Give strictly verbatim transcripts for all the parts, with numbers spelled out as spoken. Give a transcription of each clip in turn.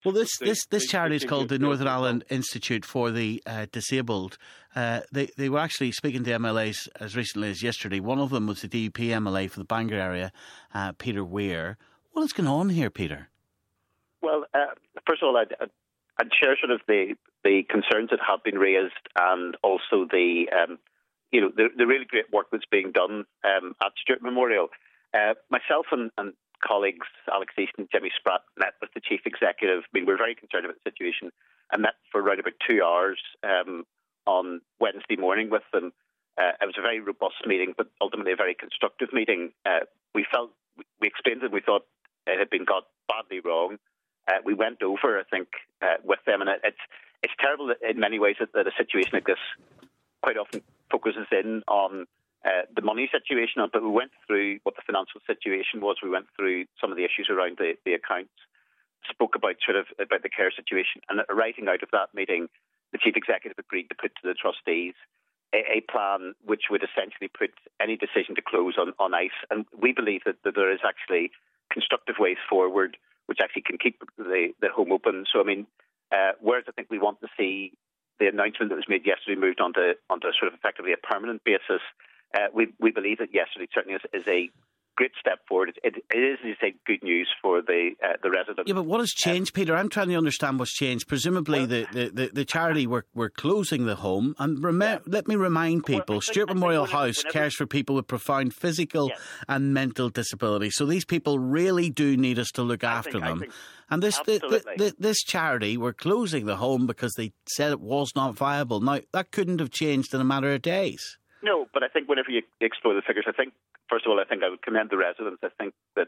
Well, this They- this, this they- charity they is seem called to the feel Northern themselves. Ireland Institute for the uh, Disabled. Uh, they they were actually speaking to M L As as recently as yesterday. One of them was the D U P M L A for the Bangor area, uh, Peter Weir. What is going on here, Peter? Well, uh, first of all, I'd, I'd, I'd share sort of the, the concerns that have been raised, and also the um, you know the, the really great work that's being done um, at Stewart Memorial. Uh, myself and, and colleagues, Alex Easton and Jimmy Spratt, met with the chief executive. I mean, we're very concerned about the situation, and met for around about two hours um, on Wednesday morning with them. Uh, it was a very robust meeting, but ultimately a very constructive meeting. Uh, we felt we explained that we thought it had been got badly wrong. Uh, we went over, I think, uh, with them, and it, it's it's terrible that in many ways that, that a situation like this quite often focuses in on uh, the money situation. But we went through what the financial situation was. We went through some of the issues around the, the accounts, spoke about sort of about the care situation, and arising out of that meeting, the chief executive agreed to put to the trustees a, a plan which would essentially put any decision to close on, on ice. And we believe that, that there is actually constructive ways forward which actually can keep the, the home open. So, I mean, uh, whereas I think we want to see the announcement that was made yesterday moved onto onto sort of effectively a permanent basis, uh, we we believe that yesterday certainly is, is a great step forward. It, it is, as you say, good news for the uh, the residents. Yeah, but what has changed, um, Peter? I'm trying to understand what's changed. Presumably, well, the, the, the, the charity were, were closing the home. And rem- yeah. let me remind people, well, Stewart Memorial whenever, House whenever, cares for people with profound physical yes. and mental disability. So these people really do need us to look I after think, them. think, and this the, the, the, this charity were closing the home because they said it was not viable. Now, that couldn't have changed in a matter of days. No, but I think whenever you explore the figures, I think, first of all, I think I would commend the residents. I think that,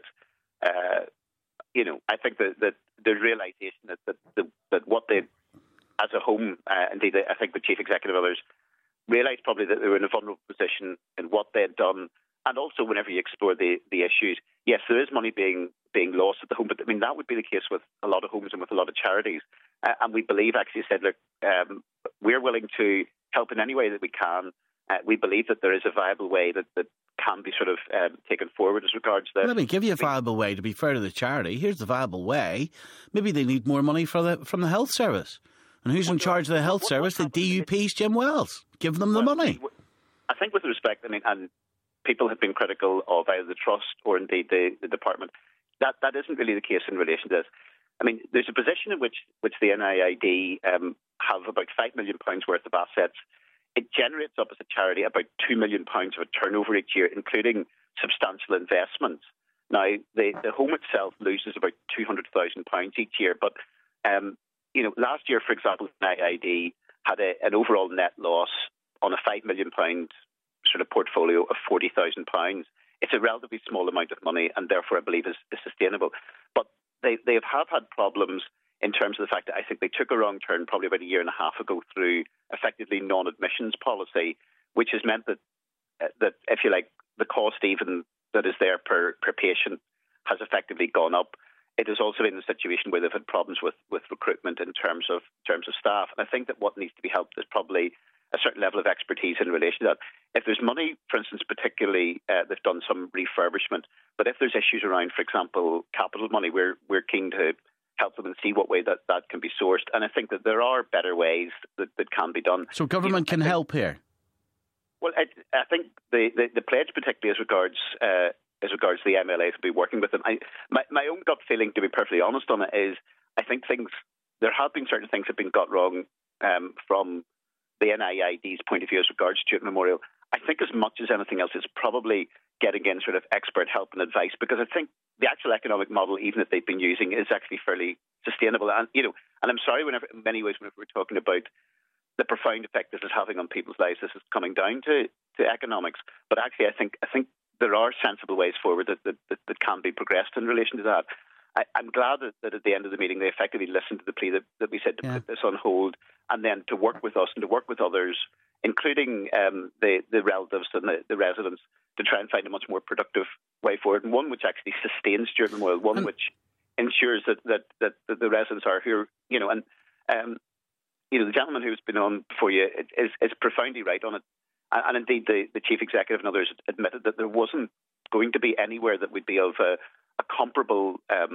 uh, you know, I think that, that the realisation that, that, that, that what they, as a home, uh, indeed, I think the chief executive and others realised probably that they were in a vulnerable position in what they had done. And also, whenever you explore the, the issues, yes, there is money being being lost at the home, but I mean, that would be the case with a lot of homes and with a lot of charities. Uh, and we believe, actually said, look, um, we're willing to help in any way that we can. Uh, we believe that there is a viable way that, that can be sort of um, taken forward as regards that. Let me give you a viable way, to be fair to the charity. Here's the viable way. Maybe they need more money for the, from the health service. And who's in charge of the health service? The D U P's Jim Wells. Give them the well, money. I think with respect, I mean, and people have been critical of either the trust or indeed the, the department. That that isn't really the case in relation to this. I mean, there's a position in which, which the N I I D um, have about five million pounds worth of assets. It generates up as a charity about two million pounds of a turnover each year, including substantial investments. Now, the, the home itself loses about two hundred thousand pounds each year. But, um, you know, last year, for example, the N I I D had a, an overall net loss on a five million pounds sort of portfolio of forty thousand pounds. It's a relatively small amount of money and therefore I believe is, is sustainable. But they, they have had problems in terms of the fact that I think they took a wrong turn probably about a year and a half ago through effectively non-admissions policy, which has meant that, uh, that if you like, the cost even that is there per, per patient has effectively gone up. It has also been a situation where they've had problems with, with recruitment in terms of terms of staff. And I think that what needs to be helped is probably a certain level of expertise in relation to that. If there's money, for instance, particularly uh, they've done some refurbishment, but if there's issues around, for example, capital money, we're we're keen to help them and see what way that, that can be sourced. And I think that there are better ways that, that can be done. So government you know, can think, help here? Well, I, I think the, the, the pledge, particularly as regards uh, as regards the M L As, will be working with them. I, my, my own gut feeling, to be perfectly honest on it, is I think things, there have been certain things that have been got wrong um, from the N I I D's point of view as regards Stewart Memorial. I think as much as anything else, it's probably getting in sort of expert help and advice, because I think the actual economic model, even that they've been using, is actually fairly sustainable. And you know, and I'm sorry, whenever in many ways, whenever we're talking about the profound effect this is having on people's lives, this is coming down to, to economics. But actually, I think I think there are sensible ways forward that that, that, that can be progressed in relation to that. I, I'm glad that, that at the end of the meeting they effectively listened to the plea that, that we said to yeah. put this on hold, and then to work with us and to work with others, including um, the, the relatives and the, the residents, to try and find a much more productive way forward, and one which actually sustains Stewart Memorial, one and which ensures that, that, that, that the residents are here, you know, and um, you know, the gentleman who's been on before you is, is profoundly right on it. And, and indeed, the, the chief executive and others admitted that there wasn't going to be anywhere that would be of a, a comparable um,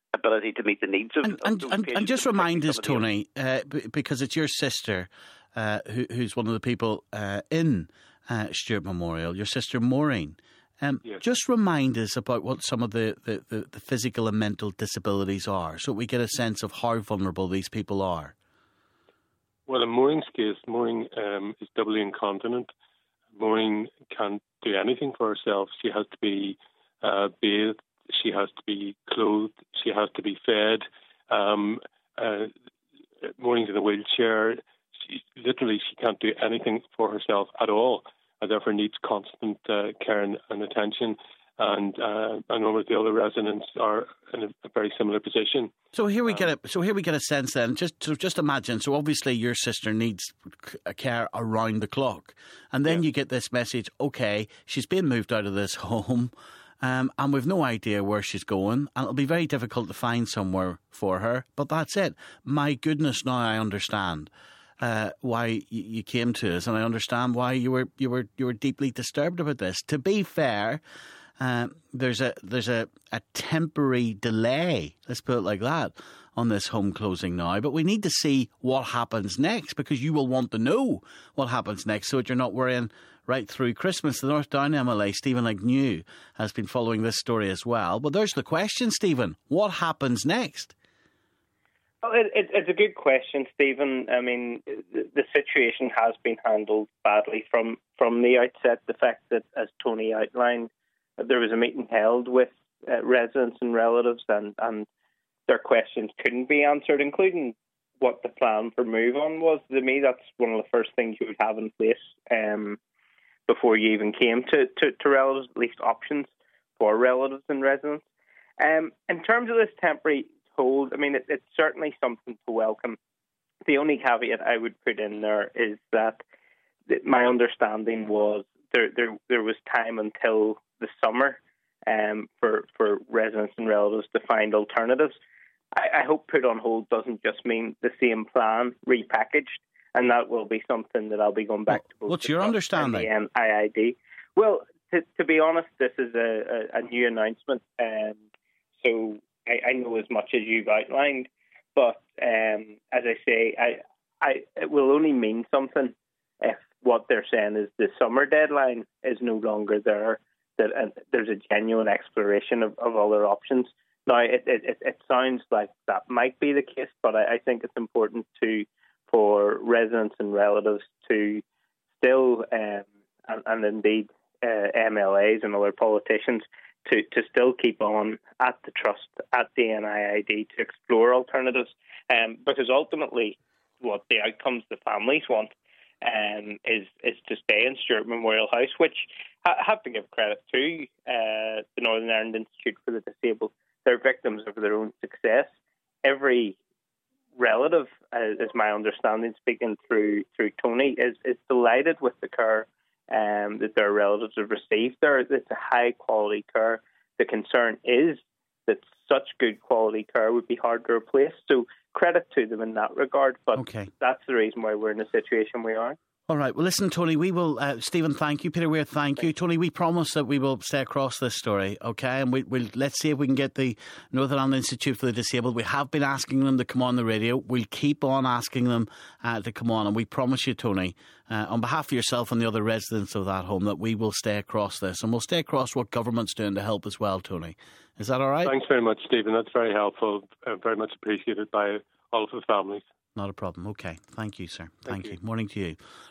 ability to meet the needs of, and, of and, those and, patients. and just remind us, Tony, uh, b- because it's your sister uh, who, who's one of the people uh, in uh, Stuart Memorial, your sister Maureen. Um, yes. Just remind us about what some of the, the, the, the physical and mental disabilities are, so we get a sense of how vulnerable these people are. Well, in Maureen's case, Maureen um, is doubly incontinent. Maureen can't do anything for herself. She has to be uh, bathed. She has to be clothed. She has to be fed. Um, uh, Maureen's in a wheelchair. She, literally, she can't do anything for herself at all, and therefore needs constant uh, care and, and attention. And uh, I know that the other residents are in a, a very similar position. So here we um, get a so here we get a sense then. Just so just imagine. So obviously your sister needs a care around the clock, and then yeah. you get this message. Okay, she's being moved out of this home, um, and we've no idea where she's going, and it'll be very difficult to find somewhere for her. But that's it. My goodness, now I understand uh, why y- you came to us, and I understand why you were you were you were deeply disturbed about this. To be fair. Uh, there's a there's a, a temporary delay, let's put it like that, on this home closing now. But we need to see what happens next, because you will want to know what happens next so that you're not worrying right through Christmas. The North Down M L A, Stephen Agnew, has been following this story as well. But there's the question, Stephen. What happens next? Well, it, it, it's a good question, Stephen. I mean, the, the situation has been handled badly from, from the outset. The fact that, as Tony outlined, there was a meeting held with uh, residents and relatives, and, and their questions couldn't be answered, including what the plan for move on was. To me, that's one of the first things you would have in place um, before you even came to, to, to relatives, at least options for relatives and residents. Um, in terms of this temporary hold, I mean, it, it's certainly something to welcome. The only caveat I would put in there is that my understanding was there there, there was time until the summer um, for, for residents and relatives to find alternatives. I, I hope put on hold doesn't just mean the same plan repackaged, and that will be something that I'll be going back well, to. What's your understanding? And the I I D. Well, to, to be honest, this is a, a, a new announcement, um, so I, I know as much as you've outlined, but um, as I say, I, I it will only mean something if what they're saying is the summer deadline is no longer there. That uh, there's a genuine exploration of, of other options. Now, it, it it sounds like that might be the case, but I, I think it's important to for residents and relatives to still, um, and, and indeed uh, M L As and other politicians, to, to still keep on at the trust, at the N I I D, to explore alternatives, um, because ultimately what the outcomes the families want Um, is is to stay in Stuart Memorial House, which I have to give credit to uh, the Northern Ireland Institute for the Disabled. They're victims of their own success. Every relative, uh, is my understanding, speaking through through Tony, is, is delighted with the care um, that their relatives have received there. It's a high quality care. The concern is that such good quality care would be hard to replace. So credit to them in that regard, but okay. That's the reason why we're in the situation we are. All right. Well, listen, Tony, we will, uh, Stephen, thank you. Peter Weir, thank, thank you. Tony, we promise that we will stay across this story, okay? And we, we'll let's see if we can get the Northern Ireland Institute for the Disabled. We have been asking them to come on the radio. We'll keep on asking them uh, to come on. And we promise you, Tony, uh, on behalf of yourself and the other residents of that home, that we will stay across this. And we'll stay across what government's doing to help as well, Tony. Is that all right? Thanks very much, Stephen. That's very helpful. Uh, very much appreciated by all of the families. Not a problem. Okay. Thank you, sir. Thank, Thank you. you. Morning to you.